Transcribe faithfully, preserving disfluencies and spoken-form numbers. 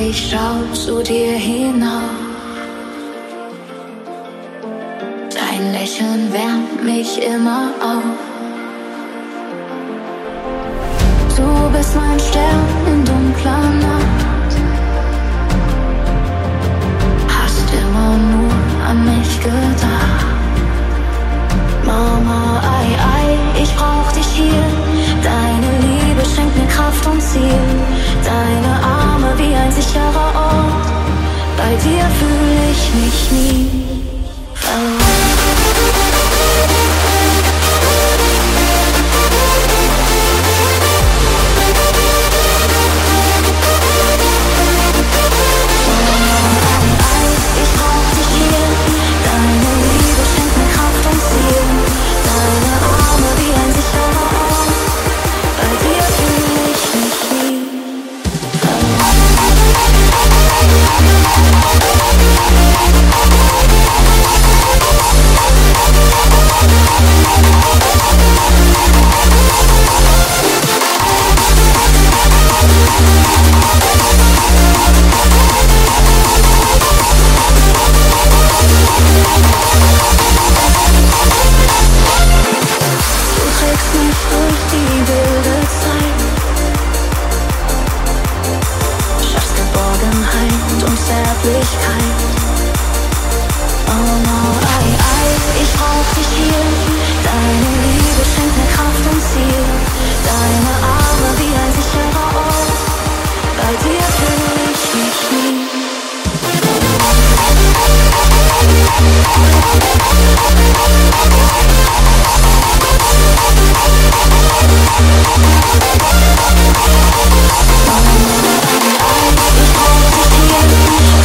ich schau zu dir hinauf. Dein Lächeln wärmt mich immer auf. Du bist mein Stern in dunkler Nacht. Hast immer nur an mich gedacht. Mama, ei, ei, ich brauch dich hier. Deine Liebe schenkt mir Kraft und Ziel. Deine Arme wie ein sicherer Ort. Bei dir fühle ich mich nie verloren. Here